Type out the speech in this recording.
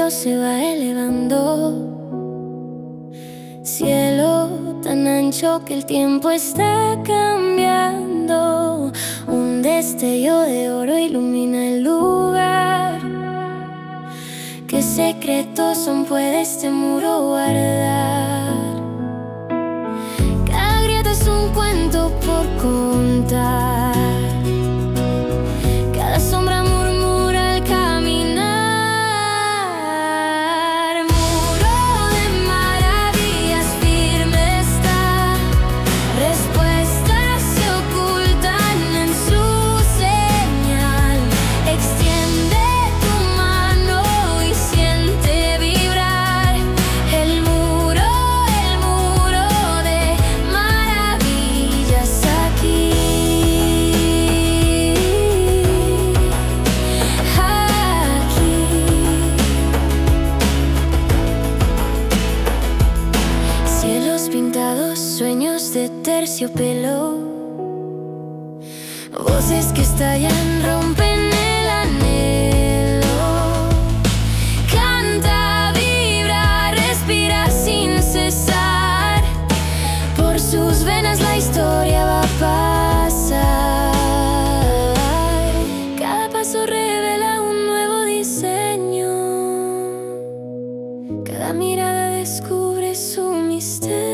cielo se va elevando, cielo tan ancho que el tiempo está cambiando. Un destello de oro ilumina el lugar. ¿Qué secretos aún puede este muro guardar? Cada grieta es un cuento por contar. Cada sombra murmura al caminar. Muro de maravillas, firme está. Respuestas se ocultan en su señal. Extiende tu mano y siente vibrar el muro de maravillas aquí. Cielos pintados, sueños de terciopelo, voces que estallan, rompen el anhelo. Canta, vibra, respira sin cesar. Por sus venas la historia va a pasar. Cada paso revela un nuevo diseño. Cada mirada descubre su misterio.